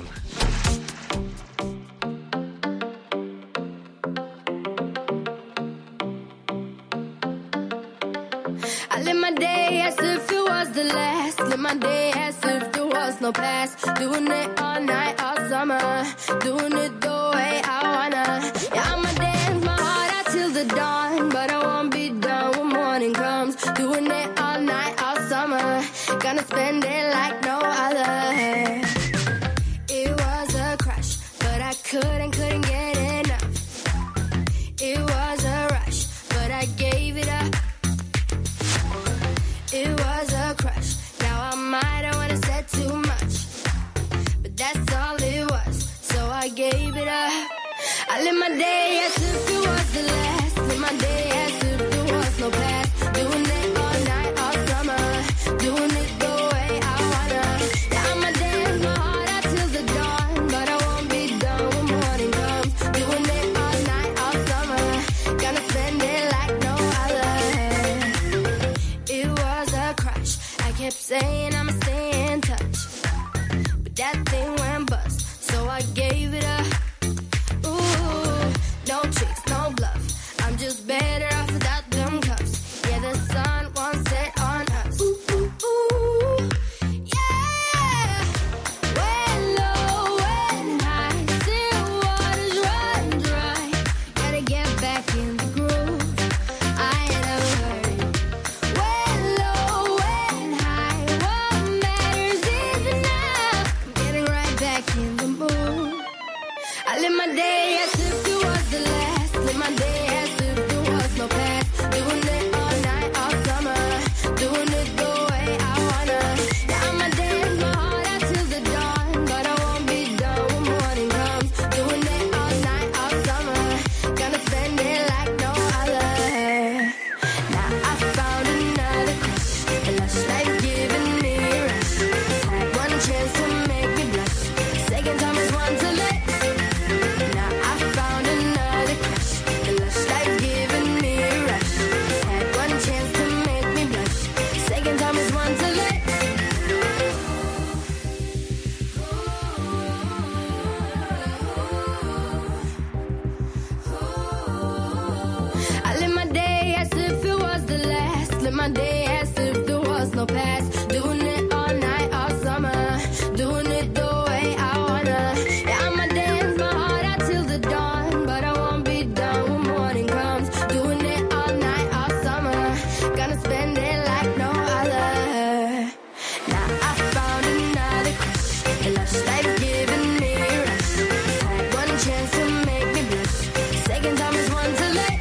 I live my day as if it was the last. Live my day as if there was no past. Doing it all night, all summer. Doing it the way I wanna. Yeah, I'ma dance my heart out till the dawn, but I won't be done when morning comes. Doing it all night, all summer. Gonna spend it like no other. It was a crush, but I couldn't, couldn't get enough. It was a rush, but I gave it up. It was a crush. Now I might have wanna said too much, I live my day as if it was the last. Live my day as if there was no past. Doing it all night, all summer. Doing it the way I wanna. Yeah, I'ma dance my heart out till the dawn, but I won't be done when morning comes. Doing it all night, all summer. Gonna spend it like no other. It was a crush. I kept saying I'ma stay in touch, but that thing went bust, so I gave it up. Ooh, no tricks, no bluff. I'm just better off without them cuffs. Yeah, the sun won't set on us. Ooh, ooh, ooh. Yeah. When low, when high, still waters run dry. Gotta get back in the groove. I ain't never heard. When low, when high, what matters is enough. I'm getting right back in the mood. I live my day as if it was the last. Live my day as if there was no past. Doing it all night, all summer. Doing it the way I wanna. Yeah, I'ma dance my heart out till the dawn, but I won't be done when morning comes. Doing it all night, all summer. Gonna spend it like no other. Now I found another crush. A lush life giving me a rush. Had one chance to make me blush. Second time is one to let. Now I found another crush. A lush life giving me a rush. Had one chance to make me blush. Second time is one to let. I live my day as if it was the last. Live my day as if there was no past. Doing it all night, all summer. Doing it the way I wanna. Yeah, I'ma dance my heart out till the dawn, but I won't be done when morning comes. Doing it all night, all summer. Gonna spend it like no other. Now I found another crush. A lush life giving me a rush. Had one chance to make me blush. Second time is one to let.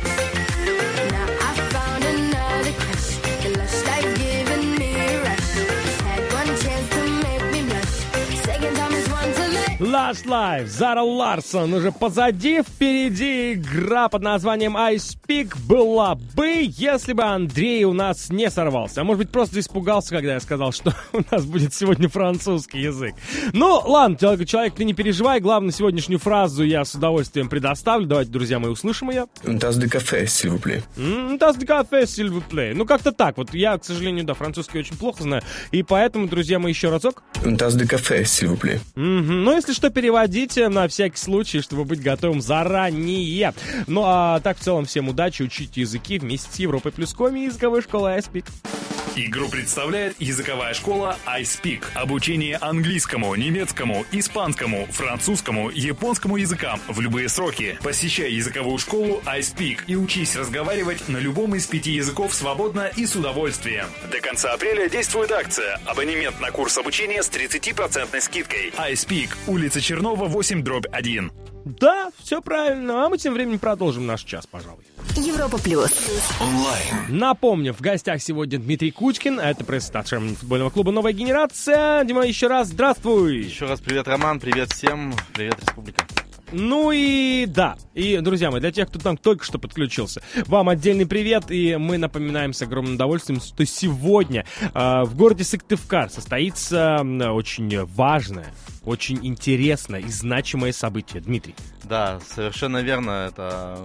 Now I found another crush. A lush life giving me a rush. Had one chance to make me blush. Second time is one to let. Last Life, Зара Ларсон уже позади, впереди игра под названием I Speak была бы, если бы Андрей у нас не сорвался. А может быть, просто испугался, когда я сказал, что у нас будет сегодня французский язык. Ну, ладно, человек, человек, ты не переживай, главное, сегодняшнюю фразу я с удовольствием предоставлю. Давайте, друзья мои, услышим ее. Une tasse de café, s'il vous plaît. Une tasse de café, s'il vous plaît. Ну, как-то так. Вот я, к сожалению, да, французский очень плохо знаю. И поэтому, друзья мои, еще разок. Une tasse de café, s'il vous plaît. Мгм. Ну, если что, переводите на всякий случай, чтобы быть готовым заранее. Ну, а так, в целом, всем удачи, учите языки вместе с Европой Плюс Коми и языковой школой iSpeak. Игру представляет языковая школа iSpeak. Обучение английскому, немецкому, испанскому, французскому, японскому языкам в любые сроки. Посещай языковую школу iSpeak и учись разговаривать на любом из пяти языков свободно и с удовольствием. До конца апреля действует акция. Абонемент на курс обучения с тридцать процентов скидкой. iSpeak. Улица Чернова, восемь, дробь один. Да, все правильно. А мы тем временем продолжим наш час, пожалуй. Европа Плюс. Онлайн. Напомню, в гостях сегодня Дмитрий Кучкин, это пресс-статс футбольного клуба «Новая генерация». Дима, еще раз здравствуй. Еще раз привет, Роман, привет всем, привет, Республика. Ну и да, и, друзья мои, для тех, кто там только что подключился, вам отдельный привет, и мы напоминаем с огромным удовольствием, что сегодня э, в городе Сыктывкар состоится э, очень важное, очень интересное и значимое событие. Дмитрий. Да, совершенно верно, это...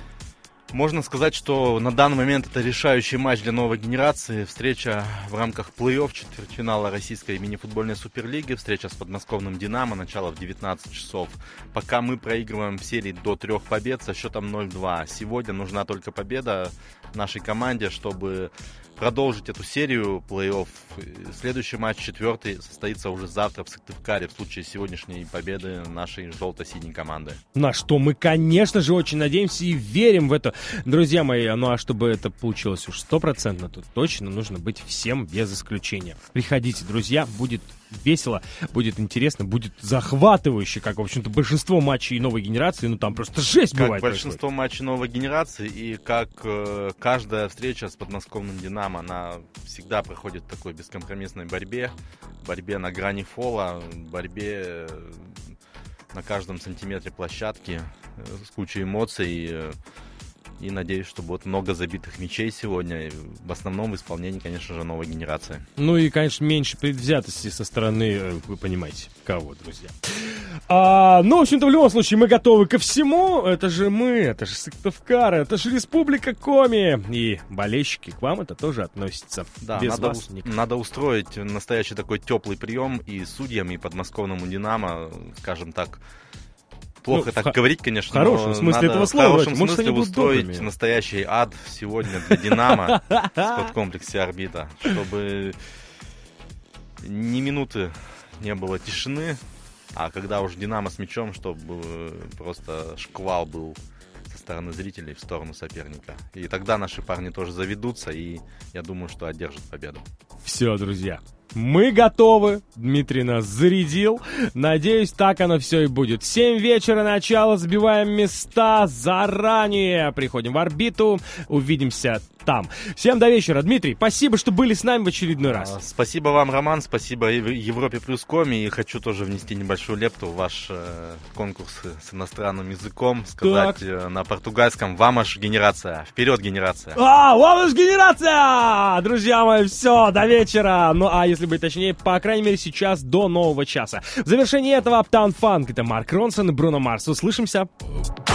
Можно сказать, что на данный момент это решающий матч для новой генерации. Встреча в рамках плей-офф четвертьфинала российской мини-футбольной суперлиги. Встреча с подмосковным «Динамо». Начало в девятнадцать часов. Пока мы проигрываем в серии до трех побед со счетом ноль-два. Сегодня нужна только победа нашей команде, чтобы продолжить эту серию плей-офф. Следующий матч, четвертый, состоится уже завтра в Сыктывкаре в случае сегодняшней победы нашей желто-синей команды. На что мы, конечно же, очень надеемся и верим в это. Друзья мои, ну а чтобы это получилось уж стопроцентно, то точно нужно быть всем без исключения. Приходите, друзья, будет весело, будет интересно, будет захватывающе, как, в общем-то, большинство матчей новой генерации, ну там просто жесть как бывает. Как большинство происходит. Матчей новой генерации, и как э, каждая встреча с подмосковным «Динамо», она всегда проходит в такой бескомпромиссной борьбе, борьбе на грани фола, борьбе на каждом сантиметре площадки с кучей эмоций. И надеюсь, что будет много забитых мячей сегодня. В основном в исполнении, конечно же, новой генерации. Ну и, конечно, меньше предвзятости со стороны, вы понимаете, кого, друзья. А, ну, в общем-то, в любом случае, мы готовы ко всему. Это же мы, это же Сыктывкар, это же Республика Коми. И болельщики к вам это тоже относится. Да, без надо, вас у... надо устроить настоящий такой теплый прием и судьям, и подмосковному «Динамо», скажем так. Плохо ну, так х- говорить, конечно, в хорошем но смысле надо этого слова. В хорошем Может, смысле устроить добрыми. Настоящий ад сегодня для «Динамо» в спорткомплексе «Орбита», чтобы ни минуты не было тишины, а когда уж «Динамо» с мячом, чтобы просто шквал был со стороны зрителей в сторону соперника. И тогда наши парни тоже заведутся, и я думаю, что одержат победу. Все, друзья. Мы готовы, Дмитрий нас зарядил. Надеюсь, так оно все и будет. семь вечера, начало, сбиваем места заранее. Приходим в «Орбиту», увидимся там. Всем до вечера. Дмитрий, спасибо, что были с нами в очередной раз. А, спасибо вам, Роман, спасибо Европе плюс Коми. И хочу тоже внести небольшую лепту в ваш э, конкурс с иностранным языком. Сказать э, на португальском «Вамаш генерация». Вперед, генерация. А, «Вамаш генерация!» Друзья мои, все, до вечера. Ну, а если быть точнее, по крайней мере, сейчас до нового часа. В завершении этого Uptown Funk. Это Марк Ронсон и Бруно Марс. Услышимся.